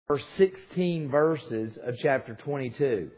first 16 verses of chapter 22.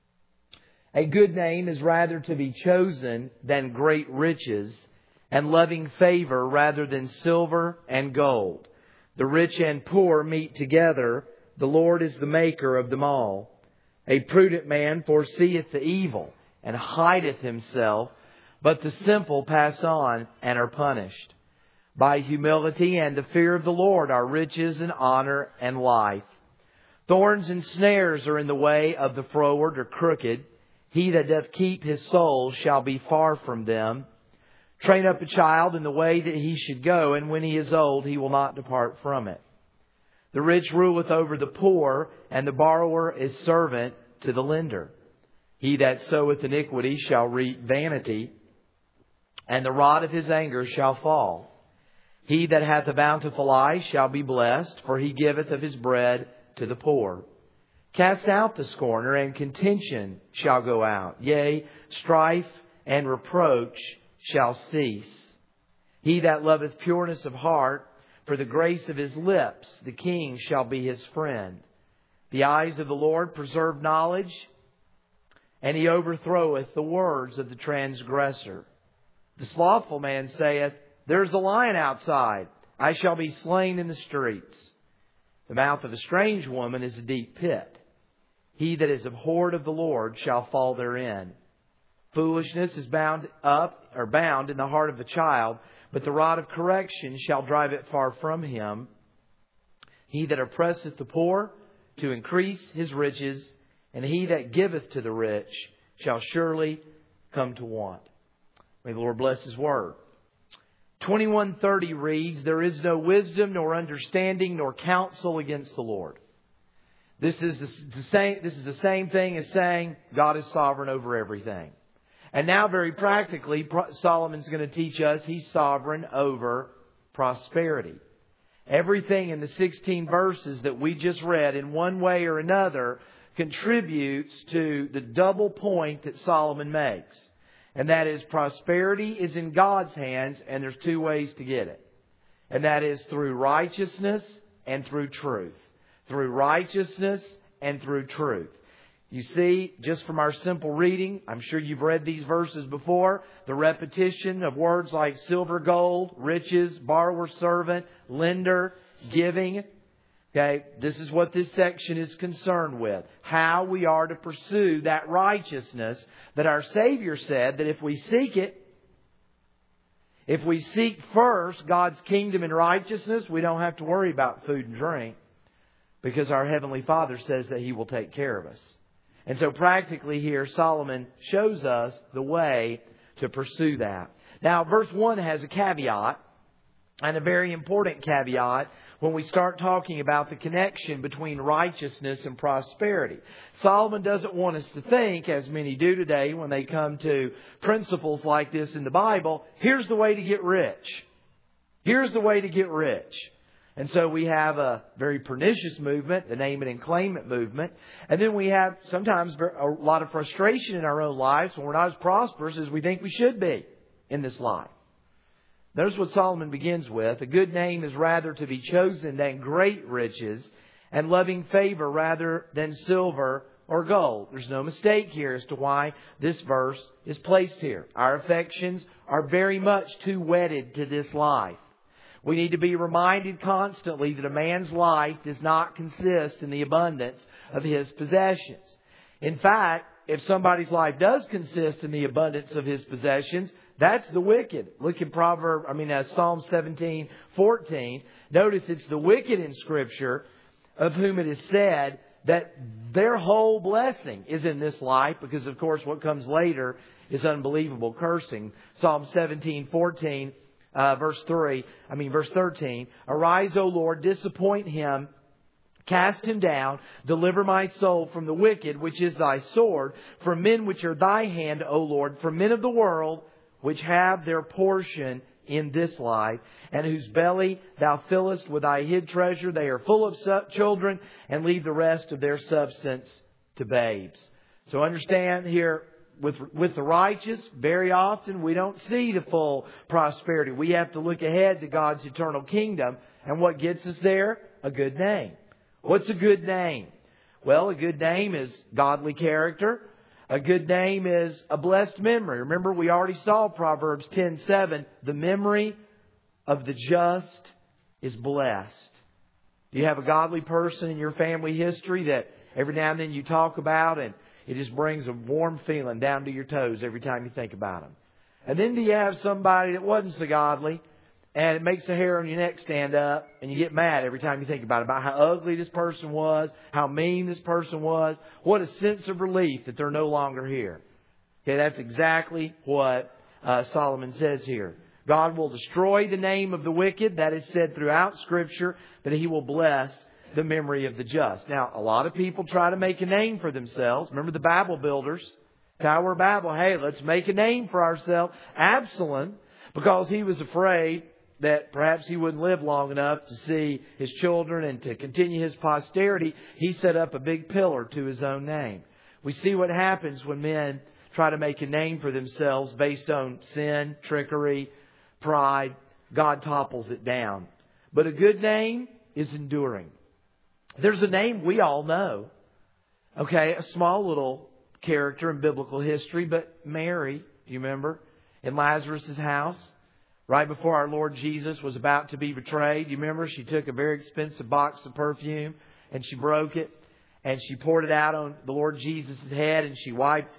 A good name is rather to be chosen than great riches, and loving favor rather than silver and gold. The rich and poor meet together. The Lord is the maker of them all. A prudent man foreseeth the evil, and hideth himself, but the simple pass on and are punished. By humility and the fear of the Lord are riches and honor and life. Thorns and snares are in the way of the froward or crooked. He that doth keep his soul shall be far from them. Train up a child in the way that he should go, and when he is old, he will not depart from it. The rich ruleth over the poor, and the borrower is servant to the lender. He that soweth iniquity shall reap vanity, and the rod of his anger shall fall. He that hath a bountiful eye shall be blessed, for he giveth of his bread to the poor. Cast out the scorner, and contention shall go out. Yea, strife and reproach shall cease. He that loveth pureness of heart, for the grace of his lips, the king shall be his friend. The eyes of the Lord preserve knowledge, and he overthroweth the words of the transgressor. The slothful man saith, There is a lion outside. I shall be slain in the streets. The mouth of a strange woman is a deep pit. He that is abhorred of the Lord shall fall therein. Foolishness is bound in the heart of the child, but the rod of correction shall drive it far from him. He that oppresseth the poor to increase his riches, and he that giveth to the rich shall surely come to want. May the Lord bless His word. 21:30 reads, There is no wisdom, nor understanding, nor counsel against the Lord. This is the same thing as saying God is sovereign over everything. And now very practically, Solomon's going to teach us He's sovereign over prosperity. Everything in the 16 verses that we just read in one way or another contributes to the double point that Solomon makes. And that is, prosperity is in God's hands, and there's two ways to get it. And that is through righteousness and through truth. Through righteousness and through truth. You see, just from our simple reading, I'm sure you've read these verses before, the repetition of words like silver, gold, riches, borrower, servant, lender, giving. Okay, this is what this section is concerned with. How we are to pursue that righteousness that our Savior said that if we seek it, if we seek first God's kingdom and righteousness, we don't have to worry about food and drink, because our Heavenly Father says that He will take care of us. And so practically here, Solomon shows us the way to pursue that. Now, verse 1 has a caveat, and a very important caveat when we start talking about the connection between righteousness and prosperity. Solomon doesn't want us to think, as many do today when they come to principles like this in the Bible, here's the way to get rich. Here's the way to get rich. And so we have a very pernicious movement, the name it and claim it movement. And then we have sometimes a lot of frustration in our own lives when we're not as prosperous as we think we should be in this life. Notice what Solomon begins with. A good name is rather to be chosen than great riches, and loving favor rather than silver or gold. There's no mistake here as to why this verse is placed here. Our affections are very much too wedded to this life. We need to be reminded constantly that a man's life does not consist in the abundance of his possessions. In fact, if somebody's life does consist in the abundance of his possessions, that's the wicked. Look in Psalm 17:14. Notice it's the wicked in Scripture of whom it is said that their whole blessing is in this life, because of course what comes later is unbelievable cursing. Psalm 17:14. Verse 13. Arise, O Lord, disappoint him, cast him down, deliver my soul from the wicked, which is thy sword, from men which are thy hand, O Lord, from men of the world, which have their portion in this life, and whose belly thou fillest with thy hid treasure. They are full of children, and leave the rest of their substance to babes. So understand here, with the righteous, very often we don't see the full prosperity. We have to look ahead to God's eternal kingdom. And what gets us there? A good name. What's a good name? Well, a good name is godly character. A good name is a blessed memory. Remember, we already saw Proverbs 10:7. The memory of the just is blessed. Do you have a godly person in your family history that every now and then you talk about and it just brings a warm feeling down to your toes every time you think about them? And then do you have somebody that wasn't so godly and it makes the hair on your neck stand up and you get mad every time you think about how ugly this person was, how mean this person was? What a sense of relief that they're no longer here. Okay, that's exactly what Solomon says here. God will destroy the name of the wicked. That is said throughout Scripture, but He will bless the memory of the just. Now, a lot of people try to make a name for themselves. Remember the Babel builders? Tower of Babel. Hey, let's make a name for ourselves. Absalom, because he was afraid that perhaps he wouldn't live long enough to see his children and to continue his posterity, he set up a big pillar to his own name. We see what happens when men try to make a name for themselves based on sin, trickery, pride. God topples it down. But a good name is enduring. There's a name we all know. Okay, a small little character in biblical history, but Mary, you remember, in Lazarus' house, right before our Lord Jesus was about to be betrayed. You remember, she took a very expensive box of perfume and she broke it and she poured it out on the Lord Jesus' head and she wiped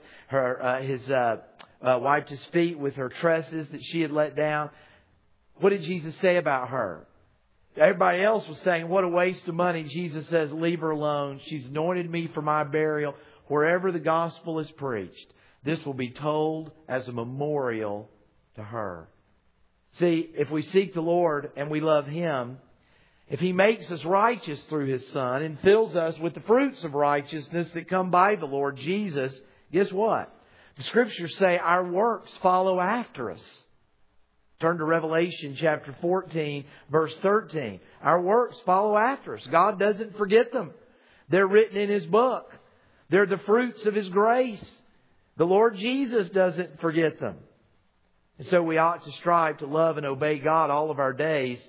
wiped His feet with her tresses that she had let down. What did Jesus say about her? Everybody else was saying, what a waste of money. Jesus says, leave her alone. She's anointed me for my burial. Wherever the gospel is preached, this will be told as a memorial to her. See, if we seek the Lord and we love Him, if He makes us righteous through His Son and fills us with the fruits of righteousness that come by the Lord Jesus, guess what? The Scriptures say our works follow after us. Turn to Revelation chapter 14, verse 13. Our works follow after us. God doesn't forget them. They're written in His book. They're the fruits of His grace. The Lord Jesus doesn't forget them. And so we ought to strive to love and obey God all of our days.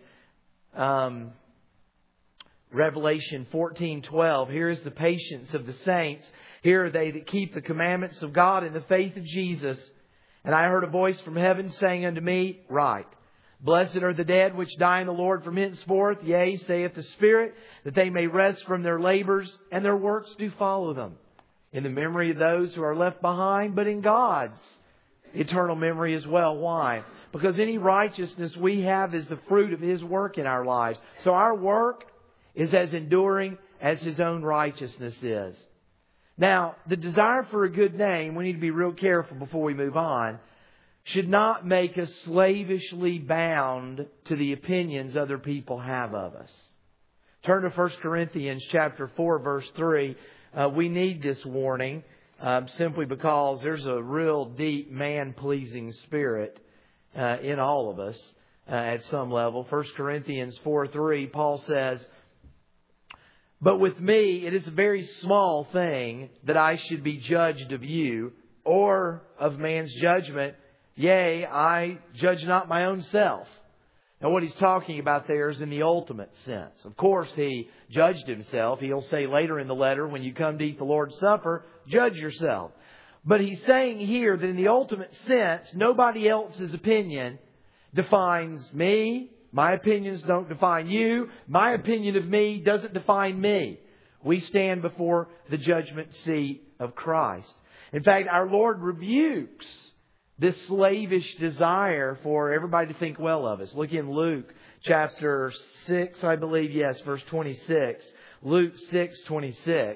Revelation 14:12. Here is the patience of the saints. Here are they that keep the commandments of God in the faith of Jesus. And I heard a voice from heaven saying unto me, Write, blessed are the dead which die in the Lord from henceforth. Yea, saith the Spirit, that they may rest from their labors, and their works do follow them. In the memory of those who are left behind, but in God's eternal memory as well. Why? Because any righteousness we have is the fruit of His work in our lives. So our work is as enduring as His own righteousness is. Now, the desire for a good name, we need to be real careful before we move on, should not make us slavishly bound to the opinions other people have of us. Turn to 1 Corinthians chapter 4, verse 3. We need this warning simply because there's a real deep man-pleasing spirit in all of us at some level. 1 Corinthians 4:3, Paul says, But with me it is a very small thing that I should be judged of you, or of man's judgment. Yea, I judge not my own self. Now what he's talking about there is in the ultimate sense. Of course he judged himself. He'll say later in the letter, when you come to eat the Lord's Supper, judge yourself. But he's saying here that in the ultimate sense, nobody else's opinion defines me. My opinions don't define you. My opinion of me doesn't define me. We stand before the judgment seat of Christ. In fact, our Lord rebukes this slavish desire for everybody to think well of us. Look in Luke chapter 6, I believe. Yes, verse 26. Luke 6:26.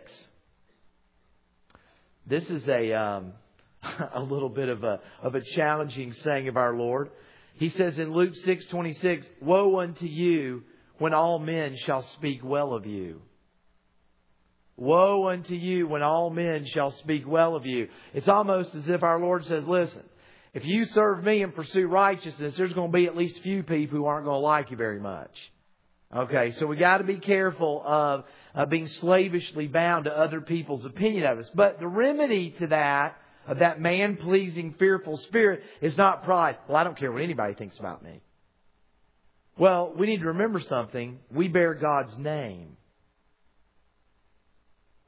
This is a little bit of a challenging saying of our Lord. He says in Luke 6:26, Woe unto you when all men shall speak well of you. Woe unto you when all men shall speak well of you. It's almost as if our Lord says, listen, if you serve me and pursue righteousness, there's going to be at least a few people who aren't going to like you very much. Okay, so we got to be careful of being slavishly bound to other people's opinion of us. But the remedy to that, of that man-pleasing, fearful spirit, is not pride. Well, I don't care what anybody thinks about me. Well, we need to remember something. We bear God's name.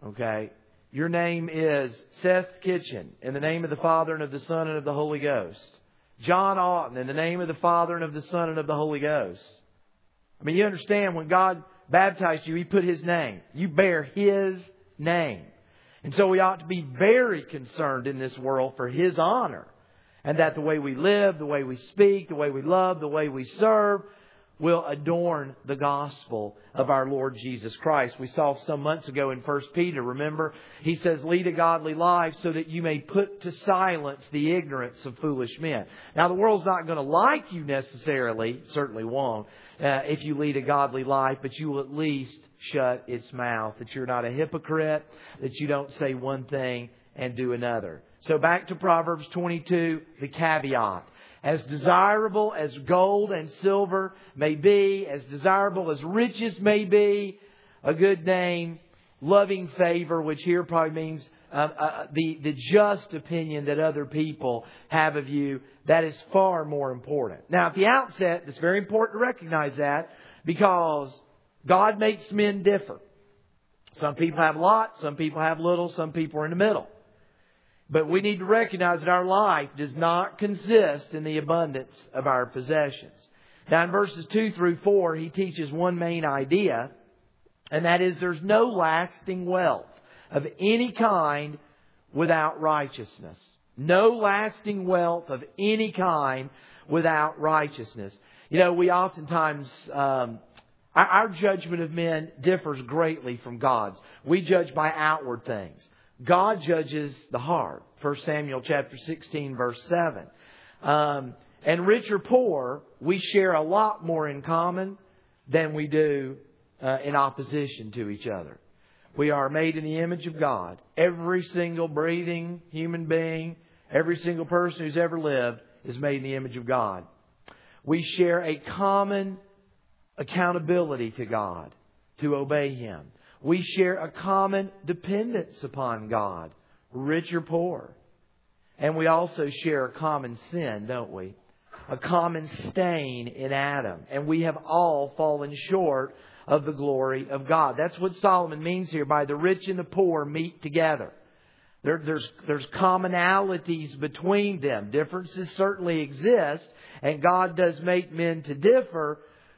Okay? Your name is Seth Kitchen, in the name of the Father and of the Son and of the Holy Ghost. John Oughton, in the name of the Father and of the Son and of the Holy Ghost. I mean, you understand, when God baptized you, He put His name. You bear His name. And so we ought to be very concerned in this world for His honor. And that the way we live, the way we speak, the way we love, the way we serve will adorn the gospel of our Lord Jesus Christ. We saw some months ago in 1 Peter, remember? He says, lead a godly life so that you may put to silence the ignorance of foolish men. Now, the world's not going to like you necessarily, certainly won't, if you lead a godly life, but you will at least shut its mouth, that you're not a hypocrite, that you don't say one thing and do another. So back to Proverbs 22, the caveat. As desirable as gold and silver may be, as desirable as riches may be, a good name, loving favor, which here probably means the just opinion that other people have of you, that is far more important. Now, at the outset, it's very important to recognize that, because God makes men differ. Some people have a lot, some people have little, some people are in the middle. But we need to recognize that our life does not consist in the abundance of our possessions. Now in verses 2 through 4, he teaches one main idea, and that is there's no lasting wealth of any kind without righteousness. No lasting wealth of any kind without righteousness. You know, we oftentimes, our judgment of men differs greatly from God's. We judge by outward things. God judges the heart. 1 Samuel chapter 16 verse 7. And rich or poor, we share a lot more in common than we do in opposition to each other. We are made in the image of God. Every single breathing human being, every single person who's ever lived is made in the image of God. We share a common accountability to God to obey Him. We share a common dependence upon God, rich or poor. And we also share a common sin, don't we? A common stain in Adam. And we have all fallen short of the glory of God. That's what Solomon means here by the rich and the poor meet together. There's commonalities between them. Differences certainly exist, and God does make men to differ.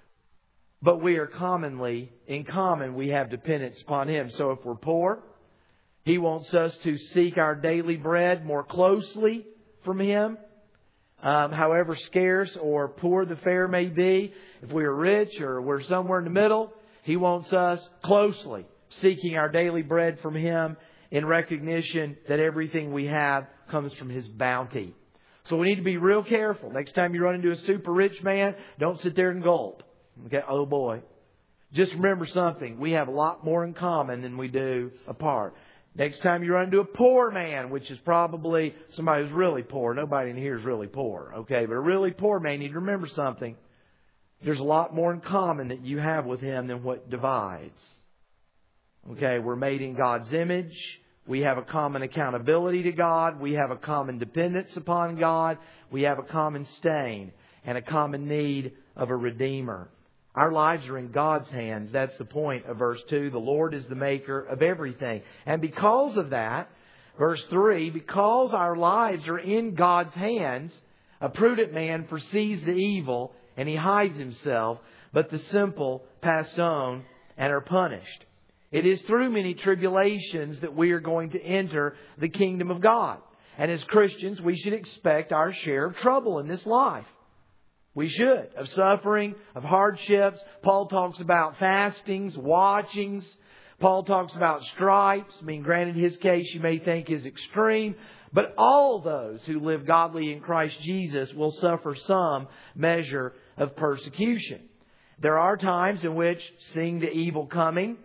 But we are in common, we have dependence upon Him. So if we're poor, He wants us to seek our daily bread more closely from Him. However scarce or poor the fare may be, if we are rich or we're somewhere in the middle, He wants us closely seeking our daily bread from Him in recognition that everything we have comes from His bounty. So we need to be real careful. Next time you run into a super rich man, don't sit there and gulp. Okay, oh boy. Just remember something. We have a lot more in common than we do apart. Next time you run into a poor man, which is probably somebody who's really poor. Nobody in here is really poor. Okay, but a really poor man, you need to remember something. There's a lot more in common that you have with him than what divides. Okay, we're made in God's image. We have a common accountability to God. We have a common dependence upon God. We have a common stain and a common need of a Redeemer. Our lives are in God's hands. That's the point of verse 2. The Lord is the maker of everything. And because of that, verse 3, because our lives are in God's hands, a prudent man foresees the evil and he hides himself, but the simple pass on and are punished. It is through many tribulations that we are going to enter the kingdom of God. And as Christians, we should expect our share of trouble in this life. We should. Of suffering, of hardships. Paul talks about fastings, watchings. Paul talks about stripes. I mean, granted, his case you may think is extreme. But all those who live godly in Christ Jesus will suffer some measure of persecution. There are times in which, seeing the evil coming,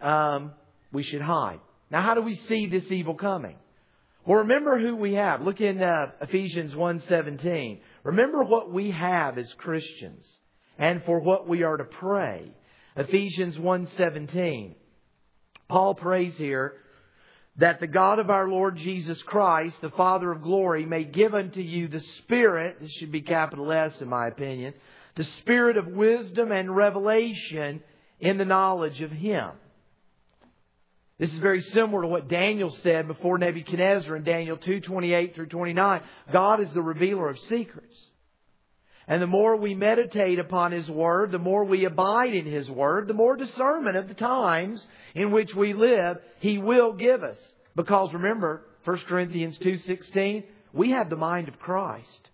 we should hide. Now, how do we see this evil coming? Well, remember who we have. Look in Ephesians 1:17. Remember what we have as Christians and for what we are to pray. Ephesians 1:17. Paul prays here that the God of our Lord Jesus Christ, the Father of glory, may give unto you the Spirit, this should be capital S in my opinion, the Spirit of wisdom and revelation in the knowledge of Him. This is very similar to what Daniel said before Nebuchadnezzar in Daniel 2:28 through 29. God is the revealer of secrets. And the more we meditate upon His Word, the more we abide in His Word, the more discernment of the times in which we live He will give us. Because remember, 1 Corinthians 2:16, we have the mind of Christ.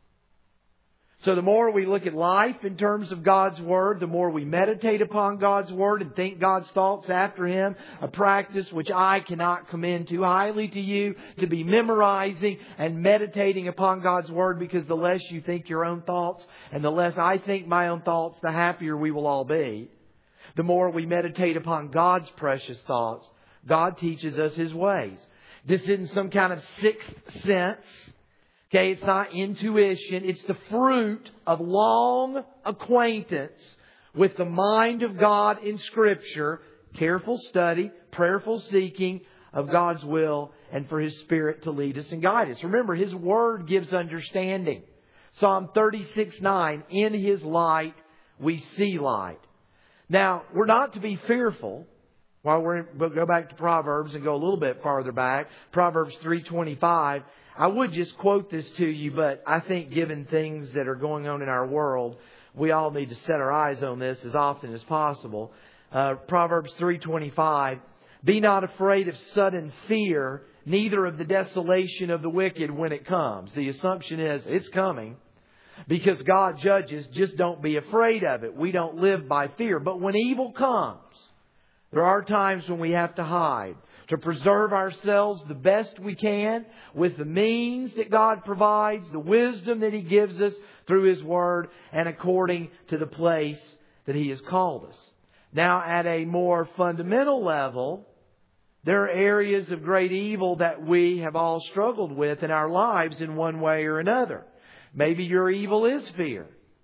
So the more we look at life in terms of God's Word, the more we meditate upon God's Word and think God's thoughts after Him, a practice which I cannot commend too highly to you, to be memorizing and meditating upon God's Word, because the less you think your own thoughts and the less I think my own thoughts, the happier we will all be. The more we meditate upon God's precious thoughts, God teaches us His ways. This isn't some kind of sixth sense. Okay, it's not intuition. It's the fruit of long acquaintance with the mind of God in Scripture, careful study, prayerful seeking of God's will, and for His Spirit to lead us and guide us. Remember, His Word gives understanding. Psalm 36:9, in His light we see light. Now, we're not to be fearful. We'll go back to Proverbs and go a little bit farther back. Proverbs 3:25. I would just quote this to you, but I think given things that are going on in our world, we all need to set our eyes on this as often as possible. Proverbs 3:25. Be not afraid of sudden fear, neither of the desolation of the wicked when it comes. The assumption is it's coming. Because God judges, just don't be afraid of it. We don't live by fear. But when evil comes, there are times when we have to hide, to preserve ourselves the best we can with the means that God provides, the wisdom that He gives us through His Word, and according to the place that He has called us. Now, at a more fundamental level, there are areas of great evil that we have all struggled with in our lives in one way or another. Maybe your evil is fear.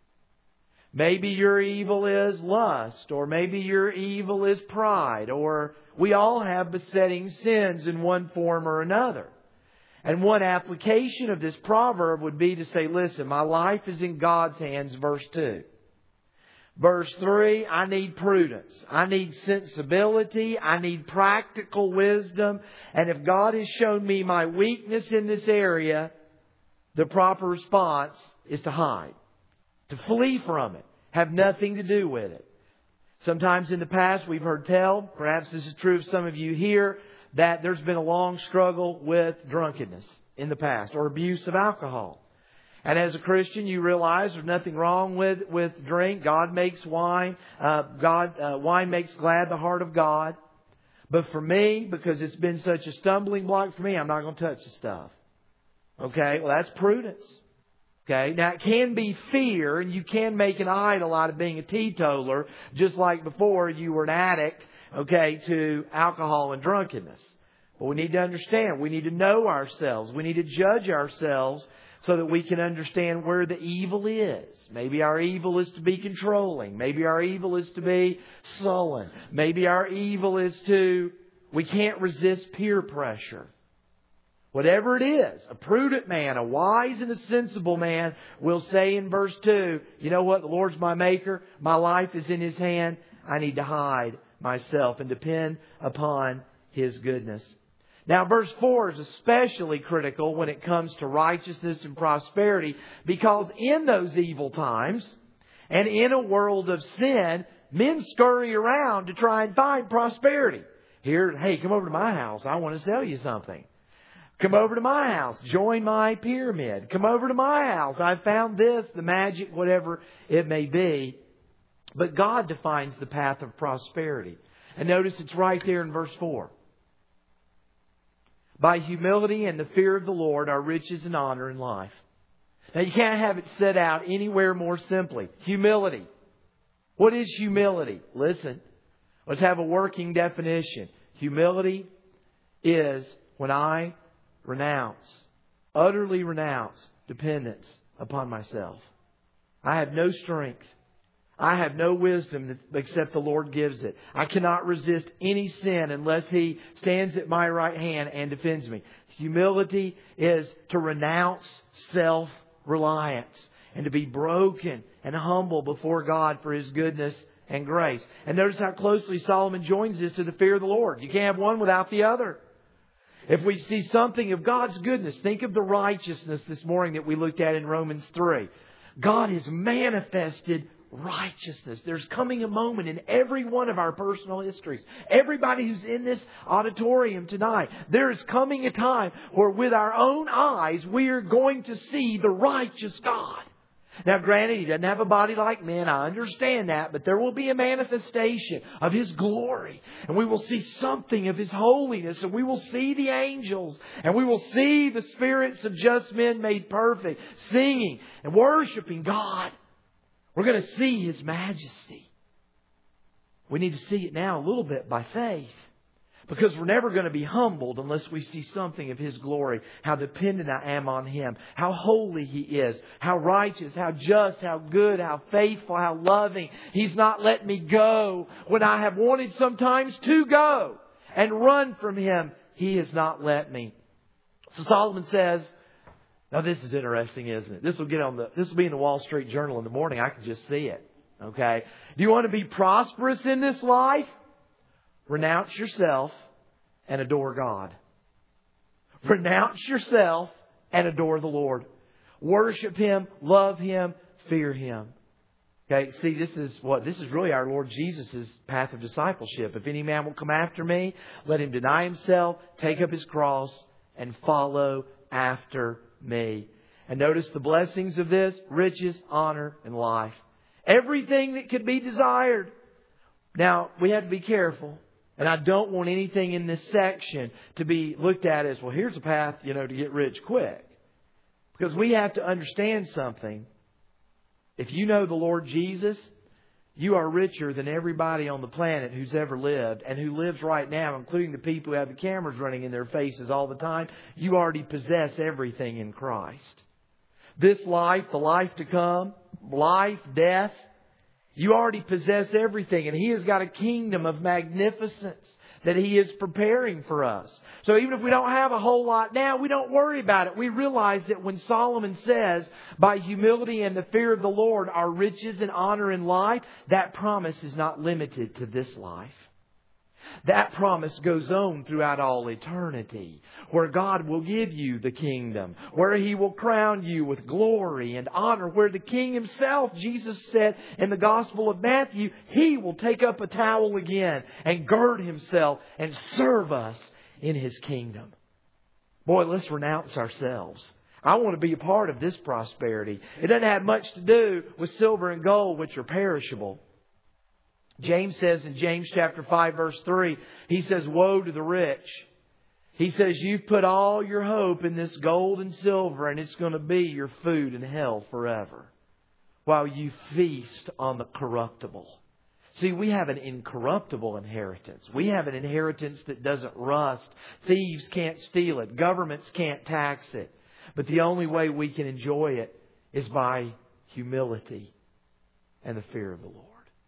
Maybe your evil is lust, or maybe your evil is pride, or we all have besetting sins in one form or another. And one application of this proverb would be to say, listen, my life is in God's hands, verse 2. Verse 3, I need prudence. I need sensibility. I need practical wisdom. And if God has shown me my weakness in this area, the proper response is to hide. To flee from it. Have nothing to do with it. Sometimes in the past we've heard tell, perhaps this is true of some of you here, that there's been a long struggle with drunkenness in the past or abuse of alcohol. And as a Christian, you realize there's nothing wrong with drink. God makes wine. Wine makes glad the heart of God. But for me, because it's been such a stumbling block for me, I'm not going to touch the stuff. Okay, well that's prudence. Okay, now it can be fear, and you can make an idol out of being a teetotaler, just like before you were an addict, okay, to alcohol and drunkenness. But we need to understand, we need to know ourselves, we need to judge ourselves so that we can understand where the evil is. Maybe our evil is to be controlling. Maybe our evil is to be sullen. Maybe our evil is we can't resist peer pressure. Whatever it is, a prudent man, a wise and a sensible man will say in verse 2, you know what, the Lord's my maker, my life is in His hand, I need to hide myself and depend upon His goodness. Now verse 4 is especially critical when it comes to righteousness and prosperity, because in those evil times and in a world of sin, men scurry around to try and find prosperity. Here, hey, come over to my house, I want to sell you something. Come over to my house. Join my pyramid. Come over to my house. I found this, the magic, whatever it may be. But God defines the path of prosperity. And notice it's right there in verse 4. By humility and the fear of the Lord are riches and honor in life. Now you can't have it set out anywhere more simply. Humility. What is humility? Listen. Let's have a working definition. Humility is when I utterly renounce dependence upon myself. I have no strength. I have no wisdom except the Lord gives it. I cannot resist any sin unless He stands at my right hand and defends me. Humility is to renounce self-reliance and to be broken and humble before God for His goodness and grace. And notice how closely Solomon joins this to the fear of the Lord. You can't have one without the other. If we see something of God's goodness, think of the righteousness this morning that we looked at in Romans 3. God has manifested righteousness. There's coming a moment in every one of our personal histories. Everybody who's in this auditorium tonight, there is coming a time where with our own eyes we are going to see the righteous God. Now granted, He doesn't have a body like men. I understand that. But there will be a manifestation of His glory. And we will see something of His holiness. And we will see the angels. And we will see the spirits of just men made perfect, singing and worshiping God. We're going to see His majesty. We need to see it now a little bit by faith. Because we're never going to be humbled unless we see something of His glory. How dependent I am on Him. How holy He is. How righteous, how just, how good, how faithful, how loving. He's not let me go when I have wanted sometimes to go and run from Him. He has not let me. So Solomon says, now this is interesting, isn't it? This will be in the Wall Street Journal in the morning. I can just see it. Okay. Do you want to be prosperous in this life? Renounce yourself and adore God. Renounce yourself and adore the Lord. Worship Him, love Him, fear Him. Okay, see, this is really our Lord Jesus' path of discipleship. If any man will come after me, let him deny himself, take up his cross, and follow after me. And notice the blessings of this: riches, honor, and life. Everything that could be desired. Now, we have to be careful. And I don't want anything in this section to be looked at as, well, here's a path, to get rich quick. Because we have to understand something. If you know the Lord Jesus, you are richer than everybody on the planet who's ever lived and who lives right now, including the people who have the cameras running in their faces all the time. You already possess everything in Christ. This life, the life to come, life, death, you already possess everything, and He has got a kingdom of magnificence that He is preparing for us. So even if we don't have a whole lot now, we don't worry about it. We realize that when Solomon says, by humility and the fear of the Lord are riches and honor and life, that promise is not limited to this life. That promise goes on throughout all eternity, where God will give you the kingdom, where He will crown you with glory and honor, where the King Himself, Jesus said in the Gospel of Matthew, He will take up a towel again and gird Himself and serve us in His kingdom. Boy, let's renounce ourselves. I want to be a part of this prosperity. It doesn't have much to do with silver and gold, which are perishable. James says in James chapter 5 verse 3, he says, woe to the rich. He says, you've put all your hope in this gold and silver, and it's going to be your food in hell forever, while you feast on the corruptible. See, we have an incorruptible inheritance. We have an inheritance that doesn't rust. Thieves can't steal it. Governments can't tax it. But the only way we can enjoy it is by humility and the fear of the Lord.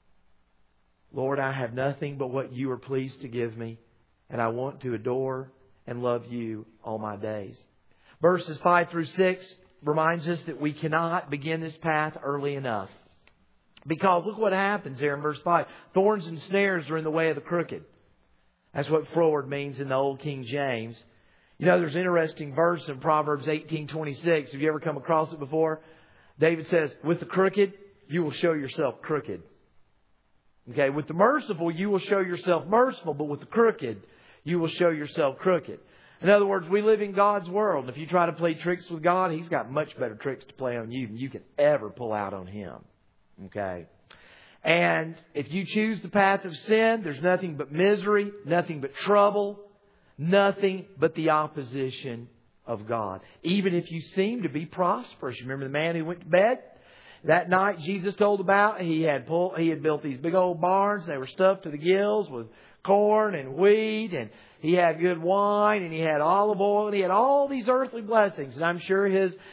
Lord, I have nothing but what You are pleased to give me, and I want to adore and love You all my days. Verses 5 through 6 reminds us that we cannot begin this path early enough. Because look what happens there in verse 5. Thorns and snares are in the way of the crooked. That's what froward means in the old King James. There's an interesting verse in Proverbs 18:26. Have you ever come across it before? David says, with the crooked, you will show yourself crooked. Okay, with the merciful, you will show yourself merciful, but with the crooked, you will show yourself crooked. In other words, we live in God's world. And if you try to play tricks with God, He's got much better tricks to play on you than you can ever pull out on Him. Okay? And if you choose the path of sin, there's nothing but misery, nothing but trouble, nothing but the opposition of God. Even if you seem to be prosperous. You remember the man who went to bed? That night Jesus told about, he had built these big old barns. They were stuffed to the gills with corn and wheat, and he had good wine, and he had olive oil, and he had all these earthly blessings. And I'm sure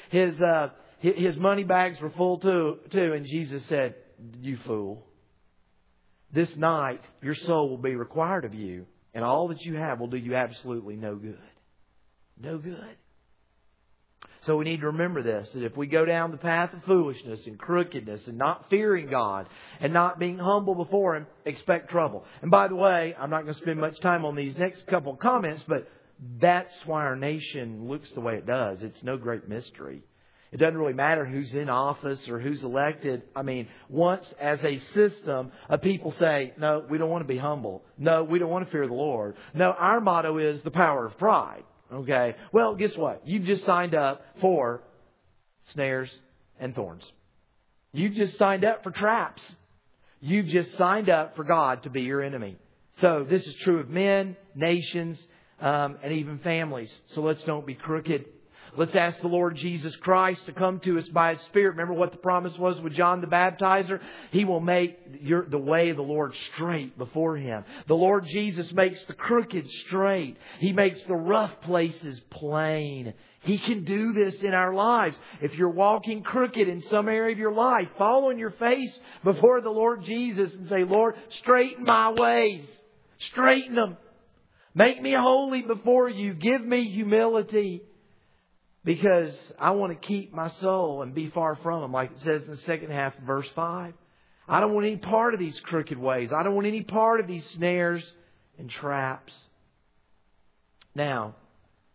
his money bags were full too. And Jesus said, you fool. This night your soul will be required of you, and all that you have will do you absolutely no good. No good. So we need to remember this, that if we go down the path of foolishness and crookedness and not fearing God and not being humble before Him, expect trouble. And by the way, I'm not going to spend much time on these next couple of comments, but that's why our nation looks the way it does. It's no great mystery. It doesn't really matter who's in office or who's elected. I mean, once as a system of people say, no, we don't want to be humble. No, we don't want to fear the Lord. No, our motto is the power of pride. Okay. Well, guess what? You've just signed up for snares and thorns. You've just signed up for traps. You've just signed up for God to be your enemy. So this is true of men, nations, and even families. So let's don't be crooked. Let's ask the Lord Jesus Christ to come to us by His Spirit. Remember what the promise was with John the Baptizer? He will make the way of the Lord straight before Him. The Lord Jesus makes the crooked straight. He makes the rough places plain. He can do this in our lives. If you're walking crooked in some area of your life, fall on your face before the Lord Jesus and say, Lord, straighten my ways. Straighten them. Make me holy before You. Give me humility. Because I want to keep my soul and be far from Him, like it says in the second half of verse 5. I don't want any part of these crooked ways. I don't want any part of these snares and traps. Now,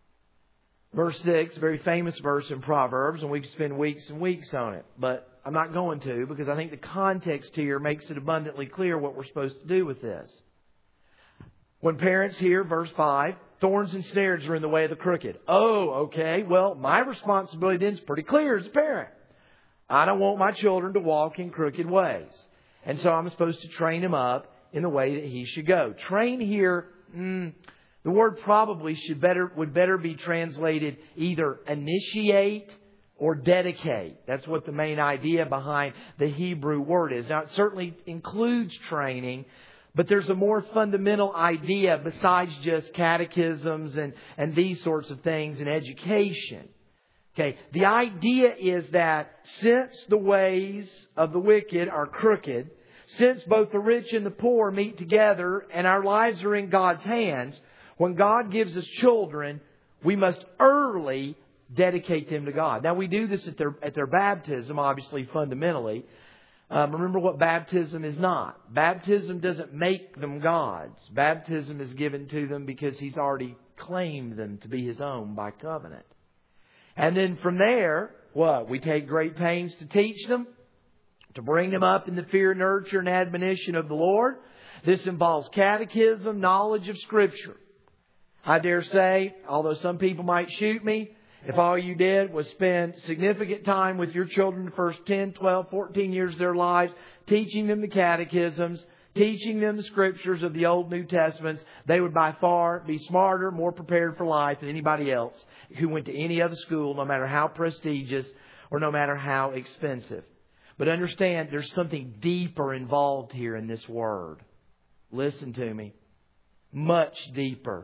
verse 6, a very famous verse in Proverbs, and we could spend weeks and weeks on it. But I'm not going to, because I think the context here makes it abundantly clear what we're supposed to do with this. When parents hear, verse 5, thorns and snares are in the way of the crooked. Oh, okay. Well, my responsibility then is pretty clear as a parent. I don't want my children to walk in crooked ways. And so I'm supposed to train them up in the way that he should go. Train here, the word probably would better be translated either initiate or dedicate. That's what the main idea behind the Hebrew word is. Now, it certainly includes training, but there's a more fundamental idea besides just catechisms and these sorts of things in education. Okay, the idea is that since the ways of the wicked are crooked, since both the rich and the poor meet together and our lives are in God's hands, when God gives us children, we must early dedicate them to God. Now, we do this at their baptism, obviously, fundamentally. Remember what baptism is not. Baptism doesn't make them God's. Baptism is given to them because He's already claimed them to be His own by covenant. And then from there, what? We take great pains to teach them, to bring them up in the fear, nurture, and admonition of the Lord. This involves catechism, knowledge of Scripture. I dare say, although some people might shoot me, if all you did was spend significant time with your children the first 10, 12, 14 years of their lives, teaching them the catechisms, teaching them the Scriptures of the Old New Testaments, they would by far be smarter, more prepared for life than anybody else who went to any other school, no matter how prestigious or no matter how expensive. But understand, there's something deeper involved here in this word. Listen to me. Much deeper.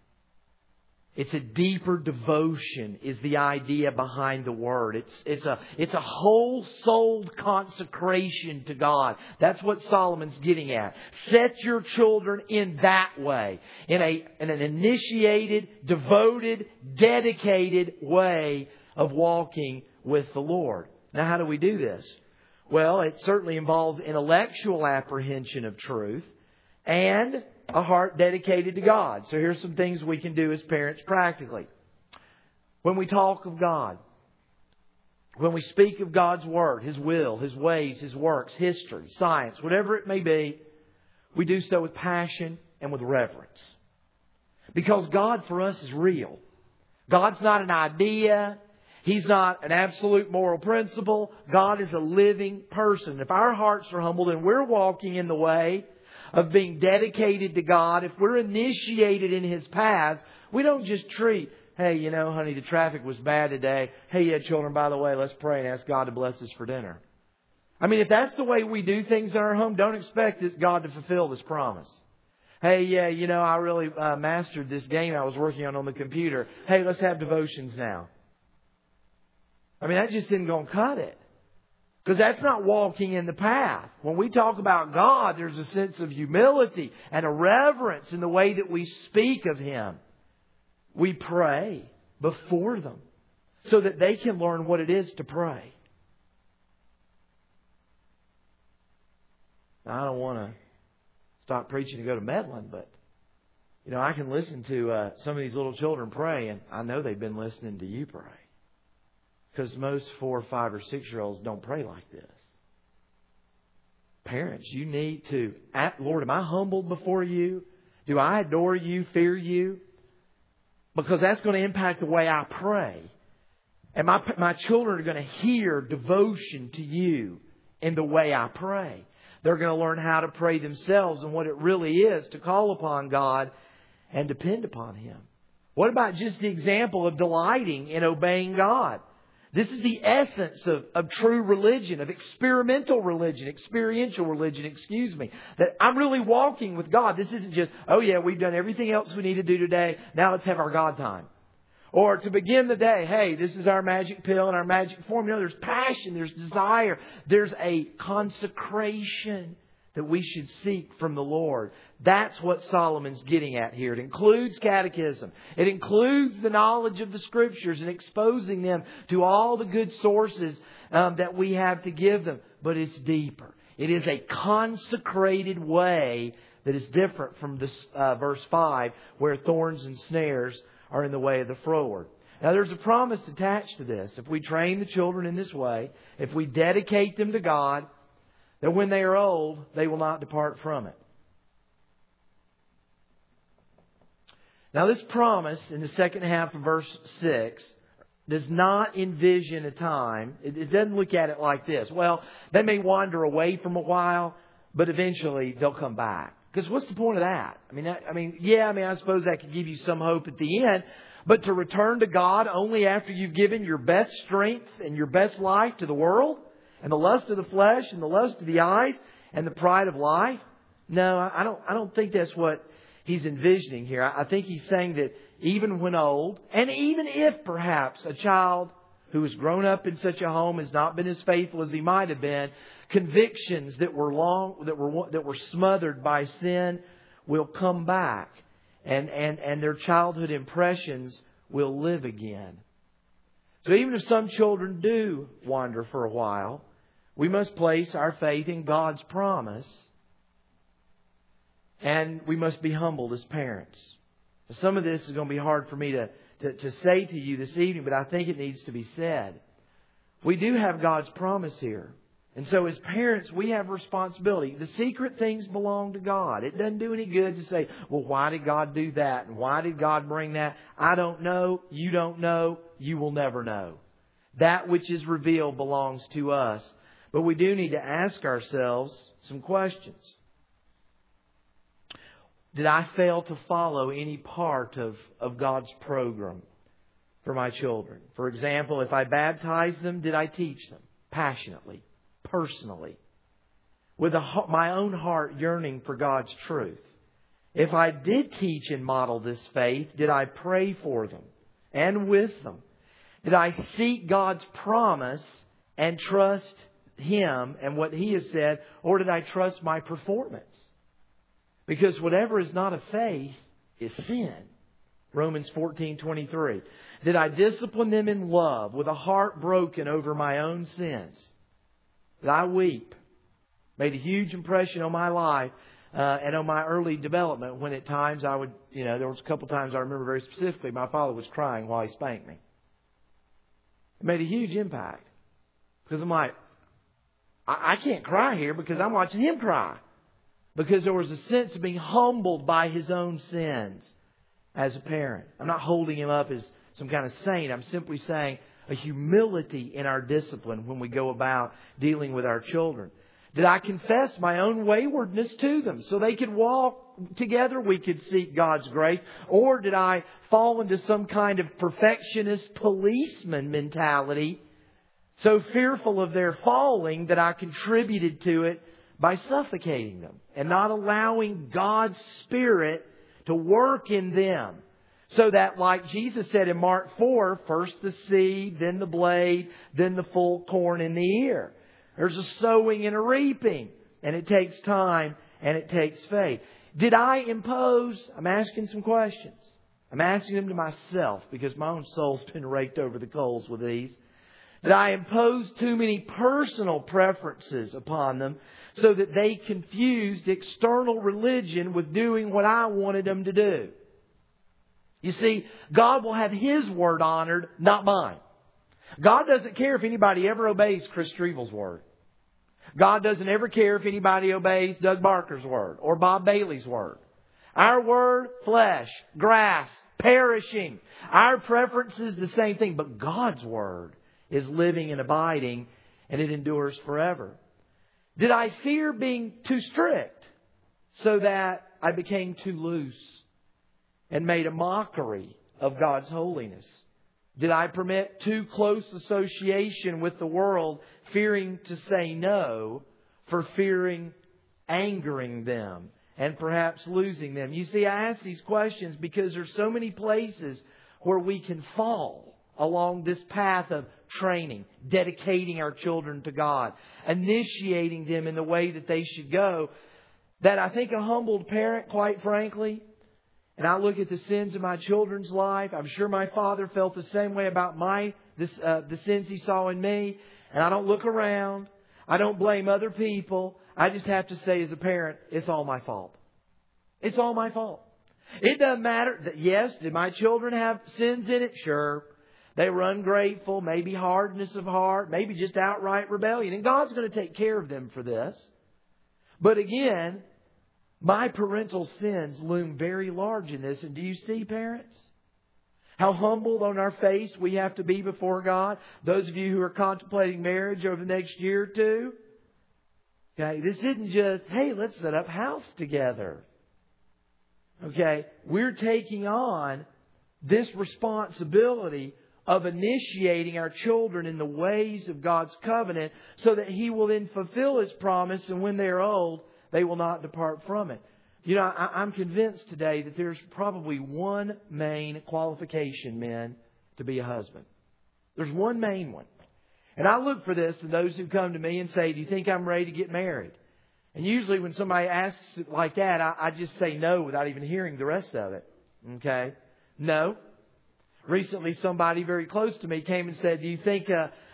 It's a deeper devotion is the idea behind the word. It's a whole-souled consecration to God. That's what Solomon's getting at. Set your children in that way. In an initiated, devoted, dedicated way of walking with the Lord. Now, how do we do this? Well, it certainly involves intellectual apprehension of truth and a heart dedicated to God. So here's some things we can do as parents practically. When we talk of God, when we speak of God's Word, His will, His ways, His works, history, science, whatever it may be, we do so with passion and with reverence. Because God for us is real. God's not an idea. He's not an absolute moral principle. God is a living person. If our hearts are humbled and we're walking in the way of being dedicated to God, if we're initiated in His paths, we don't just treat, hey, you know, honey, the traffic was bad today. Hey, yeah, children, by the way, let's pray and ask God to bless us for dinner. I mean, if that's the way we do things in our home, don't expect God to fulfill this promise. Hey, yeah, you know, I really mastered this game I was working on the computer. Hey, let's have devotions now. I mean, that just isn't going to cut it. Because that's not walking in the path. When we talk about God, there's a sense of humility and a reverence in the way that we speak of Him. We pray before them. so that they can learn what it is to pray. Now, I don't want to stop preaching and go to meddling, but I can listen to some of these little children pray, and I know they've been listening to you pray. Because most 4, 5, or 6-year-olds don't pray like this. Parents, you need to, Lord, am I humbled before you? Do I adore you, fear you? Because that's going to impact the way I pray. And my children are going to hear devotion to you in the way I pray. They're going to learn how to pray themselves and what it really is to call upon God and depend upon Him. What about just the example of delighting in obeying God? This is the essence of true religion, of experiential religion, that I'm really walking with God. This isn't just, oh yeah, we've done everything else we need to do today. Now let's have our God time. Or to begin the day, hey, this is our magic pill and our magic formula. There's passion, there's desire, there's a consecration that we should seek from the Lord. That's what Solomon's getting at here. It includes catechism. It includes the knowledge of the Scriptures and exposing them to all the good sources that we have to give them. But it's deeper. It is a consecrated way that is different from this verse 5, where thorns and snares are in the way of the froward. Now there's a promise attached to this. If we train the children in this way, if we dedicate them to God, that when they are old, they will not depart from it. Now this promise in the second half of verse 6 does not envision a time. It doesn't look at it like this. Well, they may wander away from a while, but eventually they'll come back. Because what's the point of that? I suppose that could give you some hope at the end. But to return to God only after you've given your best strength and your best life to the world, and the lust of the flesh, and the lust of the eyes, and the pride of life? No, I don't think that's what he's envisioning here. I think he's saying that even when old, and even if perhaps a child who has grown up in such a home has not been as faithful as he might have been, convictions that were smothered by sin will come back, and their childhood impressions will live again. So even if some children do wander for a while, we must place our faith in God's promise, and we must be humbled as parents. Some of this is going to be hard for me to say to you this evening, but I think it needs to be said. We do have God's promise here. And so as parents, we have responsibility. The secret things belong to God. It doesn't do any good to say, well, why did God do that? And why did God bring that? I don't know. You don't know. You will never know. That which is revealed belongs to us. But we do need to ask ourselves some questions. Did I fail to follow any part of God's program for my children? For example, if I baptized them, did I teach them passionately, personally, with my own heart yearning for God's truth? If I did teach and model this faith, did I pray for them and with them? Did I seek God's promise and trust Him and what He has said, or did I trust my performance? Because whatever is not of faith is sin. Romans 14:23. Did I discipline them in love with a heart broken over my own sins? Did I weep? Made a huge impression on my life and on my early development when at times I would, there was a couple times I remember very specifically my father was crying while he spanked me. It made a huge impact. Because I'm like, I can't cry here because I'm watching him cry. Because there was a sense of being humbled by his own sins as a parent. I'm not holding him up as some kind of saint. I'm simply saying a humility in our discipline when we go about dealing with our children. Did I confess my own waywardness to them so they could walk together? We could seek God's grace. Or did I fall into some kind of perfectionist policeman mentality, so fearful of their falling that I contributed to it by suffocating them and not allowing God's Spirit to work in them? So that, like Jesus said in Mark 4, first the seed, then the blade, then the full corn in the ear. There's a sowing and a reaping. And it takes time and it takes faith. Did I impose? I'm asking some questions. I'm asking them to myself because my own soul's been raked over the coals with these. Did I impose too many personal preferences upon them so that they confused external religion with doing what I wanted them to do? You see, God will have His word honored, not mine. God doesn't care if anybody ever obeys Chris Strevel's word. God doesn't ever care if anybody obeys Doug Barker's word or Bob Bailey's word. Our word, flesh, grass, perishing. Our preference is the same thing, but God's word is living and abiding, and it endures forever. Did I fear being too strict so that I became too loose and made a mockery of God's holiness? Did I permit too close association with the world, fearing to say no for fearing angering them and perhaps losing them? You see, I ask these questions because there's so many places where we can fall along this path of training, dedicating our children to God, initiating them in the way that they should go, that I think a humbled parent, quite frankly, and I look at the sins of my children's life. I'm sure my father felt the same way about the sins he saw in me. And I don't look around. I don't blame other people. I just have to say as a parent, it's all my fault. It's all my fault. It doesn't matter. Yes, did my children have sins in it? Sure. They were ungrateful, maybe hardness of heart, maybe just outright rebellion. And God's going to take care of them for this. But again, my parental sins loom very large in this. And do you see, parents? How humbled on our face we have to be before God. Those of you who are contemplating marriage over the next year or two. Okay, this isn't just, hey, let's set up house together. Okay, we're taking on this responsibility of initiating our children in the ways of God's covenant so that He will then fulfill His promise, and when they're old, they will not depart from it. You know, I'm convinced today that there's probably one main qualification, men, to be a husband. There's one main one. And I look for this in those who come to me and say, do you think I'm ready to get married? And usually when somebody asks it like that, I just say no without even hearing the rest of it. Okay? No. Recently, somebody very close to me came and said, do you think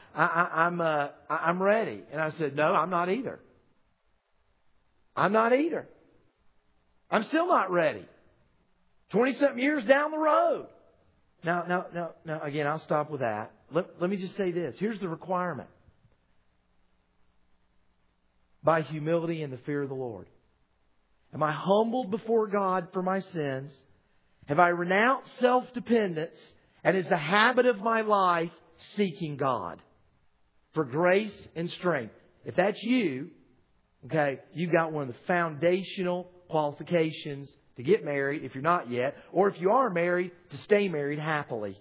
I'm ready? And I said, no, I'm not either. I'm not either. I'm still not ready. 20-something years down the road. Now, again, I'll stop with that. Let me just say this. Here's the requirement. By humility and the fear of the Lord. Am I humbled before God for my sins? Have I renounced self-dependence? And is the habit of my life seeking God for grace and strength? If that's you, okay, you've got one of the foundational qualifications to get married if you're not yet, or if you are married, to stay married happily.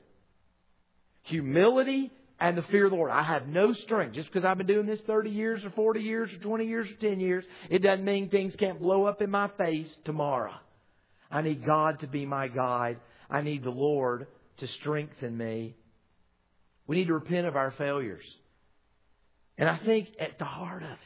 Humility and the fear of the Lord. I have no strength. Just because I've been doing this 30 years or 40 years or 20 years or 10 years, it doesn't mean things can't blow up in my face tomorrow. I need God to be my guide. I need the Lord to strengthen me. We need to repent of our failures. And I think at the heart of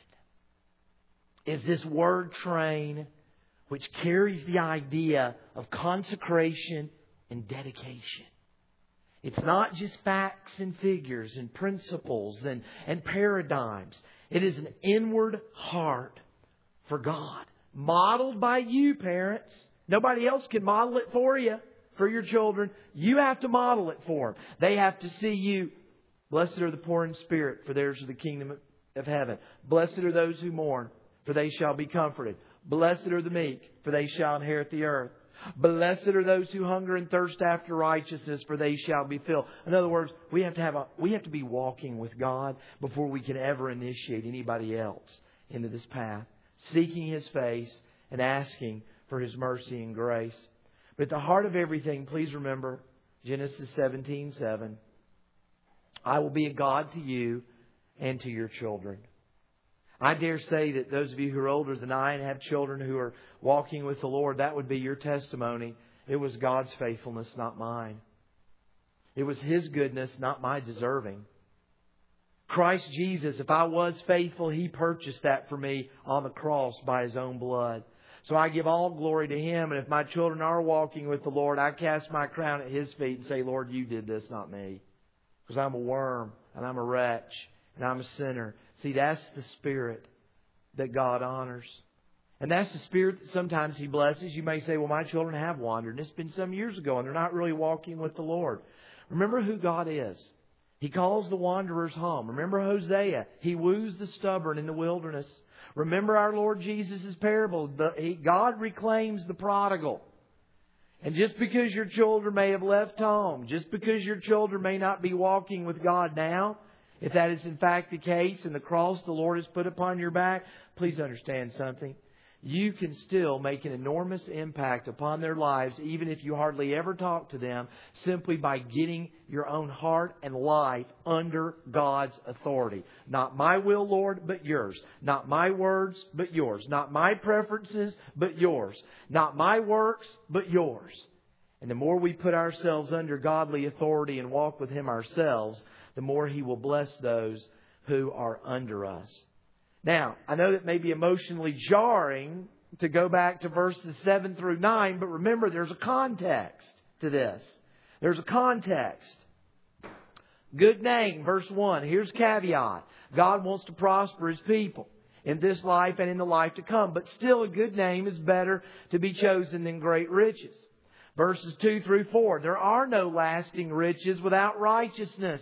it is this word train, which carries the idea of consecration and dedication. It's not just facts and figures and principles and paradigms. It is an inward heart for God. Modeled by you, parents. Nobody else can model it for you, for your children. You have to model it for them. They have to see you. Blessed are the poor in spirit, for theirs is the kingdom of heaven. Blessed are those who mourn, for they shall be comforted. Blessed are the meek, for they shall inherit the earth. Blessed are those who hunger and thirst after righteousness, for they shall be filled. In other words, we have to be walking with God before we can ever initiate anybody else into this path, seeking His face and asking for His mercy and grace. But at the heart of everything, please remember Genesis 17:7. I will be a God to you and to your children. I dare say that those of you who are older than I and have children who are walking with the Lord, that would be your testimony. It was God's faithfulness, not mine. It was His goodness, not my deserving. Christ Jesus, if I was faithful, He purchased that for me on the cross by His own blood. So I give all glory to Him. And if my children are walking with the Lord, I cast my crown at His feet and say, Lord, You did this, not me. Because I'm a worm and I'm a wretch and I'm a sinner. See, that's the spirit that God honors. And that's the spirit that sometimes He blesses. You may say, well, my children have wandered. And it's been some years ago and they're not really walking with the Lord. Remember who God is. He calls the wanderers home. Remember Hosea. He woos the stubborn in the wilderness. Remember our Lord Jesus' parable. God reclaims the prodigal. And just because your children may have left home, just because your children may not be walking with God now, if that is in fact the case and the cross the Lord has put upon your back, please understand something. You can still make an enormous impact upon their lives, even if you hardly ever talk to them, simply by getting your own heart and life under God's authority. Not my will, Lord, but Yours. Not my words, but Yours. Not my preferences, but Yours. Not my works, but Yours. And the more we put ourselves under godly authority and walk with Him ourselves, the more He will bless those who are under us. Now, I know that may be emotionally jarring to go back to verses 7 through 9, but remember there's a context to this. There's a context. Good name, verse 1. Here's caveat. God wants to prosper His people in this life and in the life to come. But still, a good name is better to be chosen than great riches. Verses 2 through 4. There are no lasting riches without righteousness.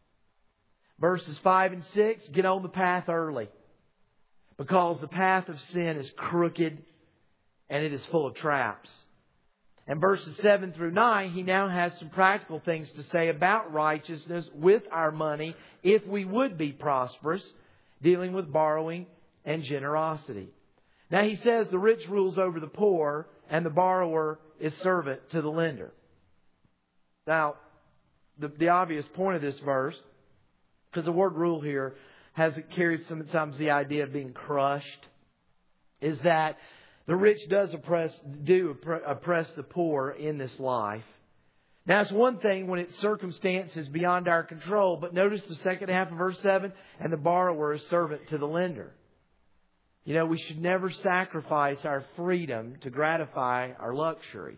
Verses 5 and 6. Get on the path early. Because the path of sin is crooked and it is full of traps. And verses 7 through 9, he now has some practical things to say about righteousness with our money if we would be prosperous, dealing with borrowing and generosity. Now he says the rich rules over the poor and the borrower is servant to the lender. Now, the obvious point of this verse, because the word rule here carries sometimes the idea of being crushed, is that the rich does oppress the poor in this life. Now, it's one thing when it's circumstances beyond our control, but notice the second half of verse 7, and the borrower is servant to the lender. You know, we should never sacrifice our freedom to gratify our luxury.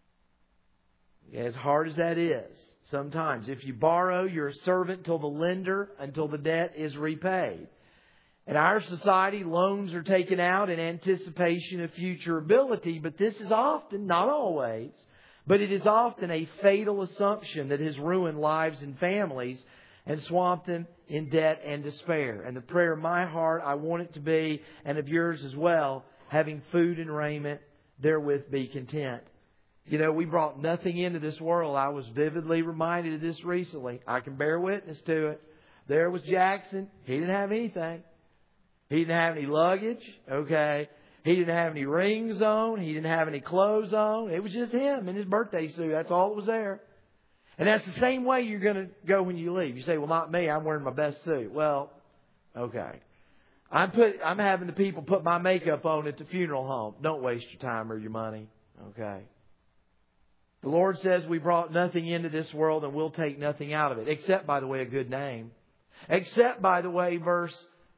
As hard as that is, sometimes if you borrow, you're a servant till the lender, until the debt is repaid. In our society, loans are taken out in anticipation of future ability, but this is often, not always, but it is often a fatal assumption that has ruined lives and families and swamped them in debt and despair. And the prayer of my heart, I want it to be, and of yours as well, having food and raiment, therewith be content. You know, we brought nothing into this world. I was vividly reminded of this recently. I can bear witness to it. There was Jackson. He didn't have anything. He didn't have any luggage. Okay. He didn't have any rings on. He didn't have any clothes on. It was just him in his birthday suit. That's all that was there. And that's the same way you're going to go when you leave. You say, well, not me. I'm wearing my best suit. Well, okay. I'm having the people put my makeup on at the funeral home. Don't waste your time or your money. Okay. The Lord says we brought nothing into this world and we'll take nothing out of it. Except, by the way, a good name. Except, by the way, verse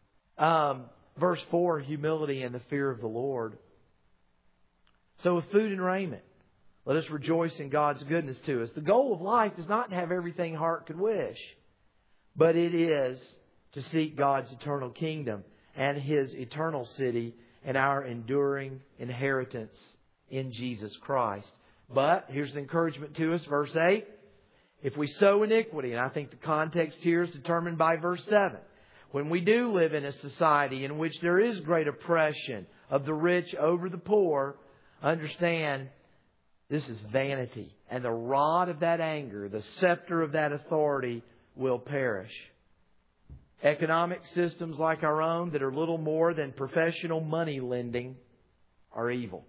4, humility and the fear of the Lord. So with food and raiment, let us rejoice in God's goodness to us. The goal of life is not to have everything heart could wish, but it is to seek God's eternal kingdom and His eternal city and our enduring inheritance in Jesus Christ. But here's the encouragement to us, verse 8. If we sow iniquity, and I think the context here is determined by verse 7. When we do live in a society in which there is great oppression of the rich over the poor, understand this is vanity. And the rod of that anger, the scepter of that authority will perish. Economic systems like our own that are little more than professional money lending are evil.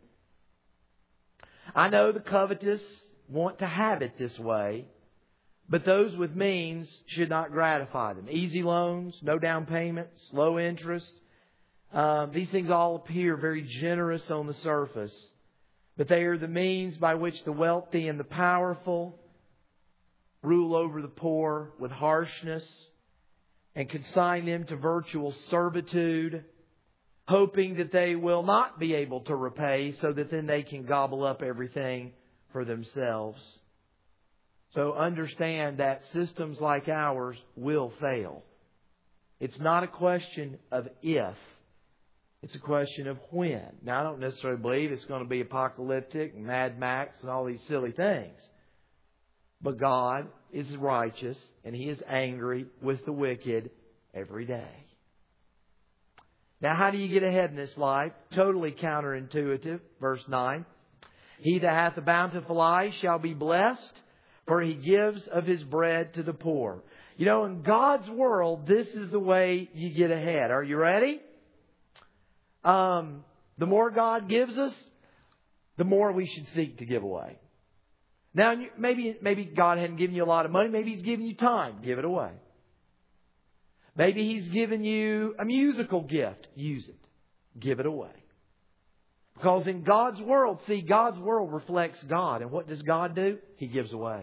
I know the covetous want to have it this way, but those with means should not gratify them. Easy loans, no down payments, low interest. These things all appear very generous on the surface, but they are the means by which the wealthy and the powerful rule over the poor with harshness and consign them to virtual servitude, hoping that they will not be able to repay so that then they can gobble up everything for themselves. So understand that systems like ours will fail. It's not a question of if. It's a question of when. Now, I don't necessarily believe it's going to be apocalyptic, Mad Max, and all these silly things. But God is righteous, and He is angry with the wicked every day. Now, how do you get ahead in this life? Totally counterintuitive. Verse 9. He that hath a bountiful eye shall be blessed, for he gives of his bread to the poor. You know, in God's world, this is the way you get ahead. Are you ready? The more God gives us, the more we should seek to give away. Now, maybe God hadn't given you a lot of money. Maybe He's given you time. Give it away. Maybe He's given you a musical gift. Use it. Give it away. Because in God's world, see, God's world reflects God. And what does God do? He gives away.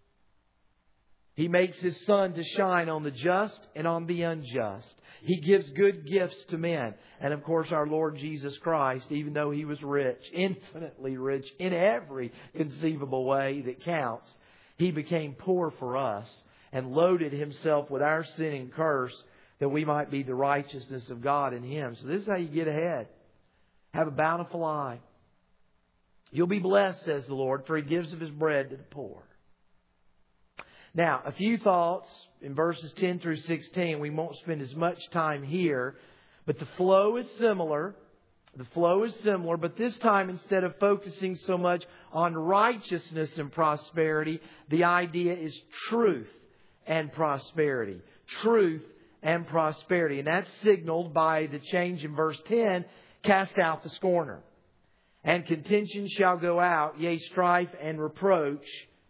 He makes His sun to shine on the just and on the unjust. He gives good gifts to men. And of course, our Lord Jesus Christ, even though He was rich, infinitely rich in every conceivable way that counts, He became poor for us and loaded Himself with our sin and curse that we might be the righteousness of God in Him. So this is how you get ahead. Have a bountiful eye. You'll be blessed, says the Lord, for He gives of His bread to the poor. Now, a few thoughts in verses 10 through 16. We won't spend as much time here, but the flow is similar. The flow is similar, but this time, instead of focusing so much on righteousness and prosperity, the idea is truth and prosperity. Truth and prosperity. And that's signaled by the change in verse 10, cast out the scorner. And contention shall go out, yea, strife and reproach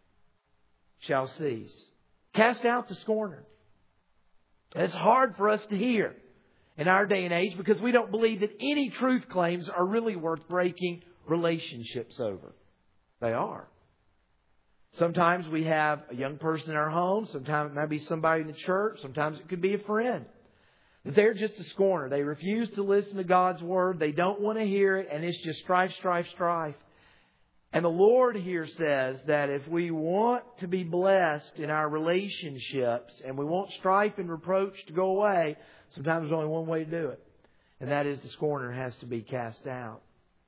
shall cease. Cast out the scorner. It's hard for us to hear in our day and age because we don't believe that any truth claims are really worth breaking relationships over. They are. Sometimes we have a young person in our home. Sometimes it might be somebody in the church. Sometimes it could be a friend. They're just a scorner. They refuse to listen to God's Word. They don't want to hear it. And it's just strife, strife, strife. And the Lord here says that if we want to be blessed in our relationships and we want strife and reproach to go away, sometimes there's only one way to do it. And that is the scorner has to be cast out.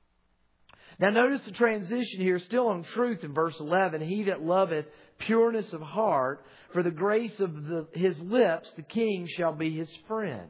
Now notice the transition here, still on truth in verse 11. He that loveth pureness of heart, for the grace of his lips, the king shall be his friend.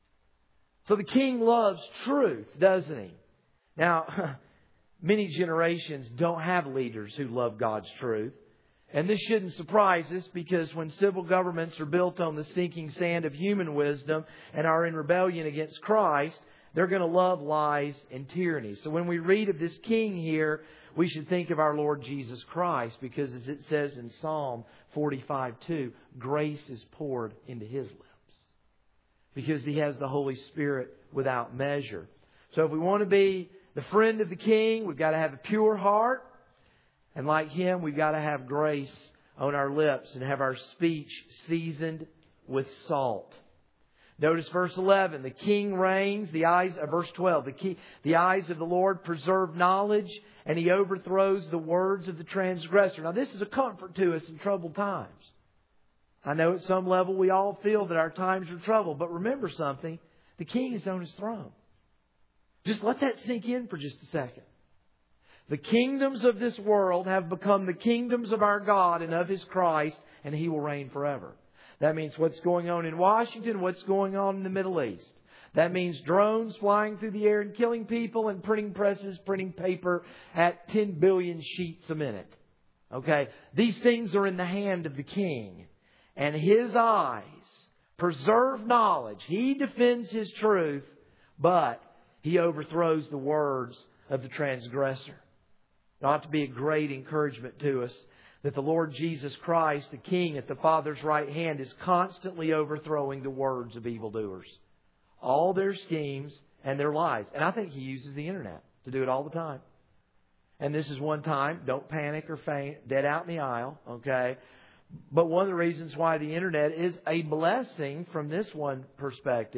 So the king loves truth, doesn't he? Now, many generations don't have leaders who love God's truth. And this shouldn't surprise us because when civil governments are built on the sinking sand of human wisdom and are in rebellion against Christ, they're going to love lies and tyranny. So when we read of this king here, we should think of our Lord Jesus Christ because as it says in Psalm 45:2, grace is poured into His lips because He has the Holy Spirit without measure. So if we want to be the friend of the King, we've got to have a pure heart. And like Him, we've got to have grace on our lips and have our speech seasoned with salt. Notice verse 11. The King reigns. Verse 12. The eyes of the Lord preserve knowledge, and He overthrows the words of the transgressor. Now this is a comfort to us in troubled times. I know at some level we all feel that our times are troubled. But remember something. The King is on His throne. Just let that sink in for just a second. The kingdoms of this world have become the kingdoms of our God and of His Christ, and He will reign forever. That means what's going on in Washington, what's going on in the Middle East. That means drones flying through the air and killing people and printing presses, printing paper at 10 billion sheets a minute. Okay? These things are in the hand of the King. And His eyes preserve knowledge. He defends His truth, but He overthrows the words of the transgressor. It ought to be a great encouragement to us that the Lord Jesus Christ, the King at the Father's right hand, is constantly overthrowing the words of evildoers. All their schemes and their lies. And I think He uses the internet to do it all the time. And this is one time, don't panic or faint, dead out in the aisle, okay? But one of the reasons why the internet is a blessing from this one perspective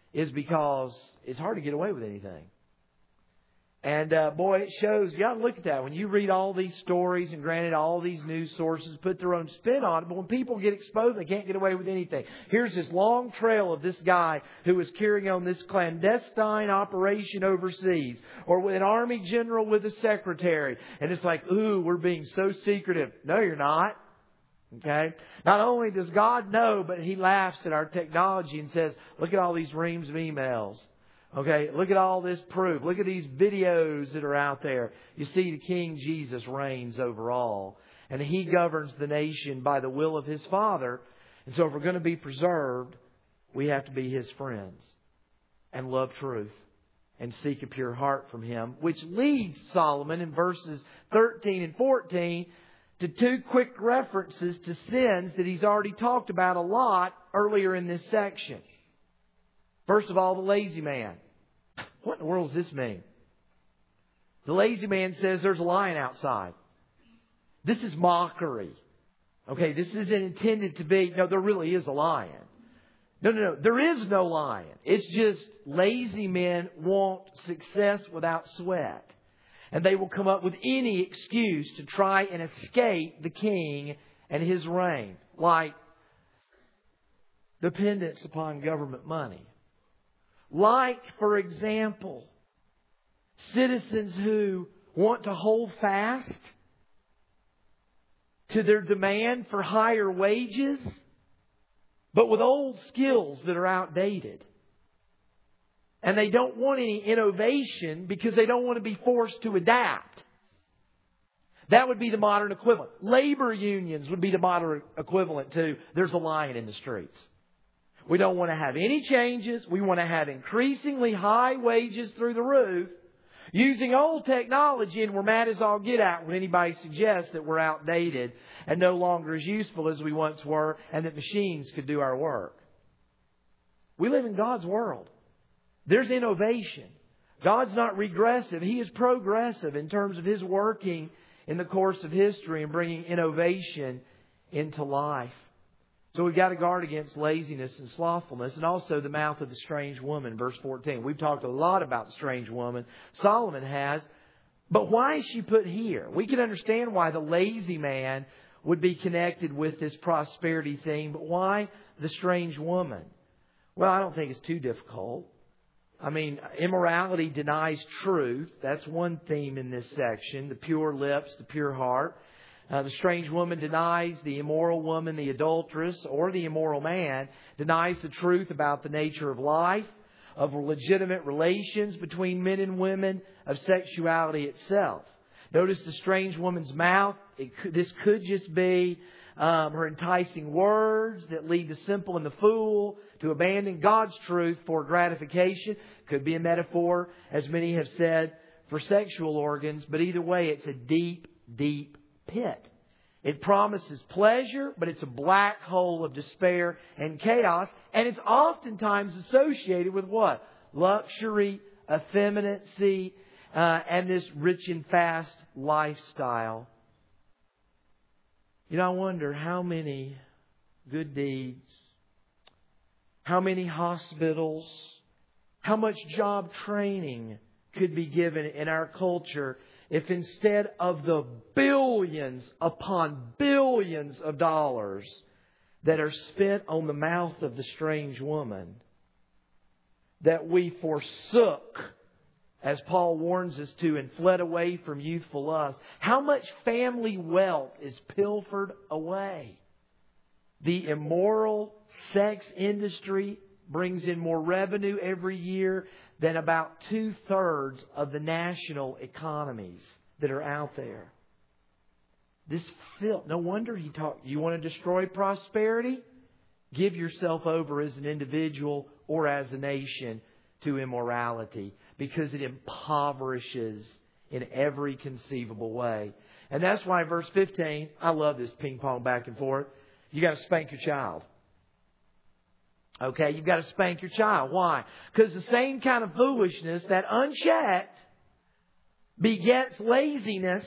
is because it's hard to get away with anything. And boy, it shows. You got to look at that. When you read all these stories, and granted, all these news sources put their own spin on it, but when people get exposed, they can't get away with anything. Here's this long trail of this guy who was carrying on this clandestine operation overseas, or with an army general with a secretary, and it's like, ooh, we're being so secretive. No, you're not. Okay? Not only does God know, but He laughs at our technology and says, look at all these reams of emails. Okay, look at all this proof. Look at these videos that are out there. You see, the King Jesus reigns over all. And He governs the nation by the will of His Father. And so if we're going to be preserved, we have to be His friends and love truth and seek a pure heart from Him. Which leads Solomon in verses 13 and 14 to two quick references to sins that he's already talked about a lot earlier in this section. First of all, the lazy man. What in the world does this mean? The lazy man says there's a lion outside. This is mockery. Okay, this isn't intended to be, no, there really is a lion. No. There is no lion. It's just lazy men want success without sweat. And they will come up with any excuse to try and escape the king and his reign. Like dependence upon government money. Like, for example, citizens who want to hold fast to their demand for higher wages, but with old skills that are outdated. And they don't want any innovation because they don't want to be forced to adapt. That would be the modern equivalent. Labor unions would be the modern equivalent to there's a lion in the streets. We don't want to have any changes. We want to have increasingly high wages through the roof, using old technology, and we're mad as all get out when anybody suggests that we're outdated and no longer as useful as we once were, and that machines could do our work. We live in God's world. There's innovation. God's not regressive. He is progressive in terms of His working in the course of history and bringing innovation into life. So we've got to guard against laziness and slothfulness, and also the mouth of the strange woman, verse 14. We've talked a lot about the strange woman. Solomon has. But why is she put here? We can understand why the lazy man would be connected with this prosperity theme, but why the strange woman? Well, I don't think it's too difficult. I mean, immorality denies truth. That's one theme in this section. The pure lips, the pure heart. The strange woman denies the immoral woman, the adulteress, or the immoral man, denies the truth about the nature of life, of legitimate relations between men and women, of sexuality itself. Notice the strange woman's mouth. This could just be her enticing words that lead the simple and the fool to abandon God's truth for gratification. Could be a metaphor, as many have said, for sexual organs. But either way, it's a deep, deep pit. It promises pleasure, but it's a black hole of despair and chaos. And it's oftentimes associated with what? Luxury, effeminacy, and this rich and fast lifestyle. You know, I wonder how many good deeds, how many hospitals, how much job training could be given in our culture if instead of the billions upon billions of dollars that are spent on the mouth of the strange woman, that we forsook, as Paul warns us to, and fled away from youthful lust. How much family wealth is pilfered away? The immoral sex industry brings in more revenue every year than about 2/3 of the national economies that are out there. This filth. No wonder he talked. You want to destroy prosperity? Give yourself over as an individual or as a nation to immorality, because it impoverishes in every conceivable way. And that's why in verse 15, I love this ping pong back and forth. You got to spank your child. Okay, you've got to spank your child. Why? Because the same kind of foolishness that unchecked begets laziness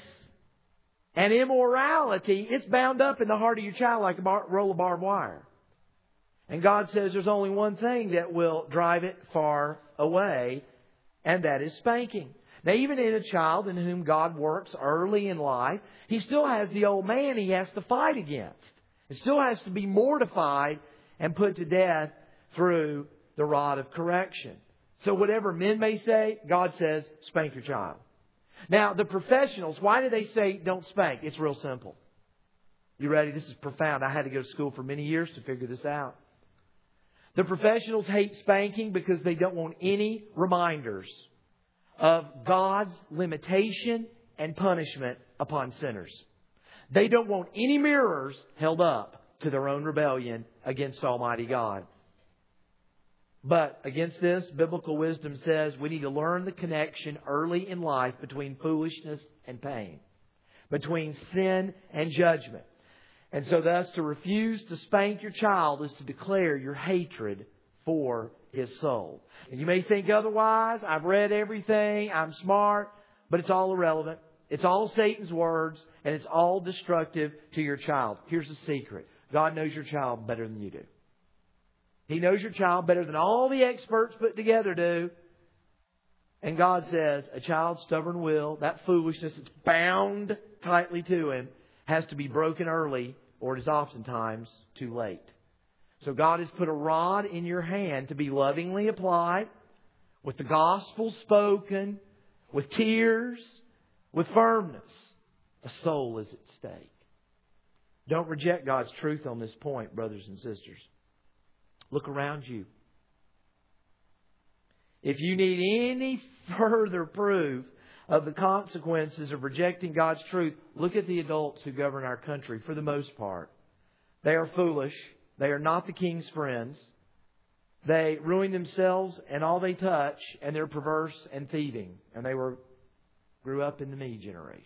and immorality, it's bound up in the heart of your child like a roll of barbed wire. And God says there's only one thing that will drive it far away, and that is spanking. Now, even in a child in whom God works early in life, he still has the old man he has to fight against. It still has to be mortified and put to death through the rod of correction. So whatever men may say, God says, spank your child. Now, the professionals, why do they say don't spank? It's real simple. You ready? This is profound. I had to go to school for many years to figure this out. The professionals hate spanking because they don't want any reminders of God's limitation and punishment upon sinners. They don't want any mirrors held up to their own rebellion against Almighty God. But against this, biblical wisdom says we need to learn the connection early in life between foolishness and pain, between sin and judgment. And so thus, to refuse to spank your child is to declare your hatred for his soul. And you may think otherwise. I've read everything. I'm smart. But it's all irrelevant. It's all Satan's words. And it's all destructive to your child. Here's the secret. God knows your child better than you do. He knows your child better than all the experts put together do. And God says a child's stubborn will, that foolishness that's bound tightly to him, has to be broken early, or it is oftentimes too late. So God has put a rod in your hand to be lovingly applied, with the gospel spoken, with tears, with firmness. A soul is at stake. Don't reject God's truth on this point, brothers and sisters. Look around you. If you need any further proof of the consequences of rejecting God's truth, look at the adults who govern our country for the most part. They are foolish. They are not the king's friends. They ruin themselves and all they touch, and they're perverse and thieving. And they grew up in the me generation.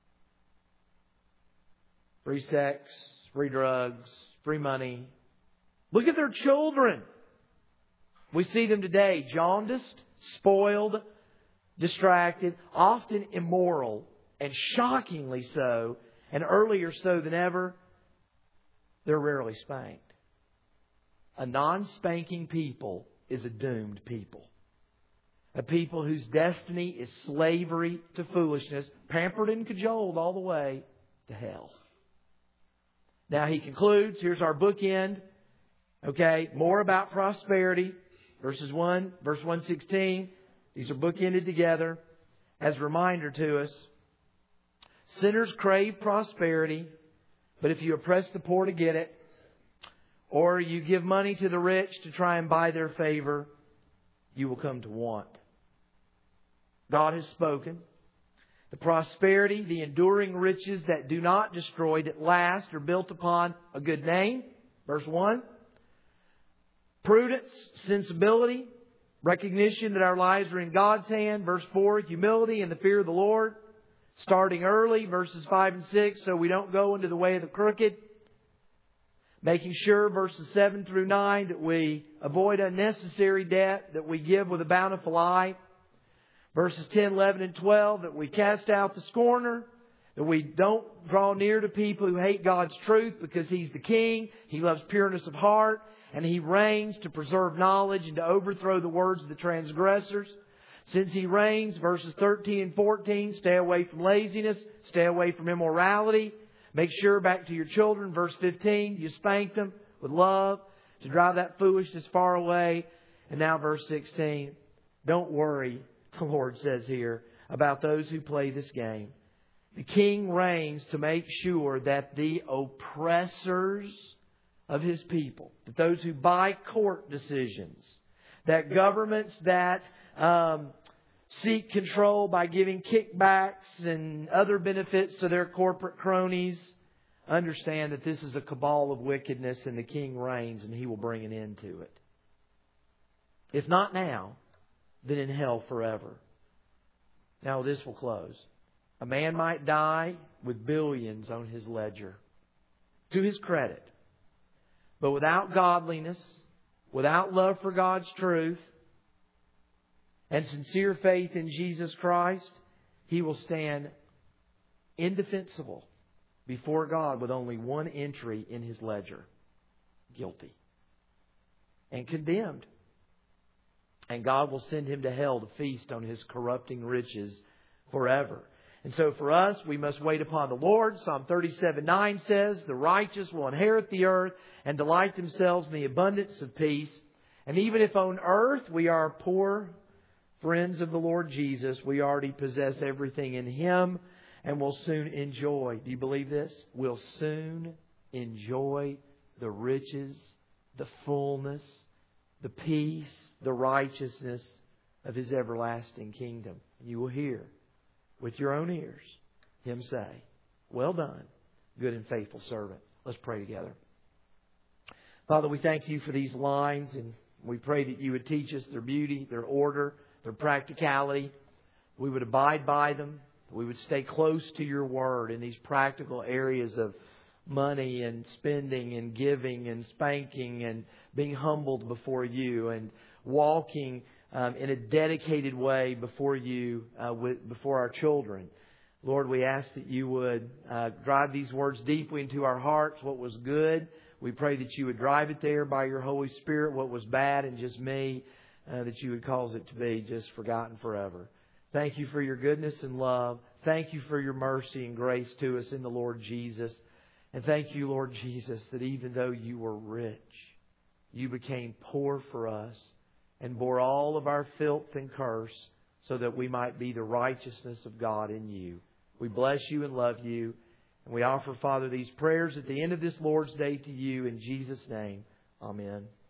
Free sex, free drugs, free money. Look at their children. We see them today jaundiced, spoiled, distracted, often immoral, and shockingly so, and earlier so than ever, they're rarely spanked. A non-spanking people is a doomed people. A people whose destiny is slavery to foolishness, pampered and cajoled all the way to hell. Now he concludes, here's our bookend. Okay, more about prosperity. Verse 116. These are bookended together as a reminder to us. Sinners crave prosperity, but if you oppress the poor to get it, or you give money to the rich to try and buy their favor, you will come to want. God has spoken. The prosperity, the enduring riches that do not destroy, that last, are built upon a good name. Verse 1. Prudence, sensibility, recognition that our lives are in God's hand. Verse 4, humility and the fear of the Lord. Starting early, verses 5 and 6, so we don't go into the way of the crooked. Making sure, verses 7 through 9, that we avoid unnecessary debt, that we give with a bountiful eye. Verses 10, 11, and 12, that we cast out the scorner, that we don't draw near to people who hate God's truth because He's the King. He loves pureness of heart. And He reigns to preserve knowledge and to overthrow the words of the transgressors. Since He reigns, verses 13 and 14, stay away from laziness, stay away from immorality. Make sure, back to your children, verse 15, you spank them with love to drive that foolishness far away. And now verse 16, don't worry, the Lord says here, about those who play this game. The King reigns to make sure that the oppressors of His people, that those who buy court decisions, that governments that seek control by giving kickbacks and other benefits to their corporate cronies, understand that this is a cabal of wickedness and the King reigns and He will bring an end to it. If not now, then in hell forever. Now this will close. A man might die with billions on his ledger, to his credit. But without godliness, without love for God's truth, and sincere faith in Jesus Christ, he will stand indefensible before God with only one entry in his ledger: guilty. and condemned. And God will send him to hell to feast on his corrupting riches forever. And so for us, we must wait upon the Lord. Psalm 37:9 says, the righteous will inherit the earth and delight themselves in the abundance of peace. And even if on earth we are poor friends of the Lord Jesus, we already possess everything in Him and will soon enjoy. Do you believe this? We'll soon enjoy the riches, the fullness, the peace, the righteousness of His everlasting kingdom. And you will hear with your own ears Him say, well done, good and faithful servant. Let's pray together. Father, we thank You for these lines, and we pray that You would teach us their beauty, their order, their practicality. We would abide by them. We would stay close to Your Word in these practical areas of money and spending and giving and spanking and being humbled before You and walking in a dedicated way before You, before our children. Lord, we ask that You would drive these words deeply into our hearts. What was good, we pray that You would drive it there by Your Holy Spirit. What was bad and just me, that You would cause it to be just forgotten forever. Thank You for Your goodness and love. Thank You for Your mercy and grace to us in the Lord Jesus. And thank You, Lord Jesus, that even though You were rich, You became poor for us and bore all of our filth and curse so that we might be the righteousness of God in You. We bless You and love You. And we offer, Father, these prayers at the end of this Lord's Day to You in Jesus' name. Amen.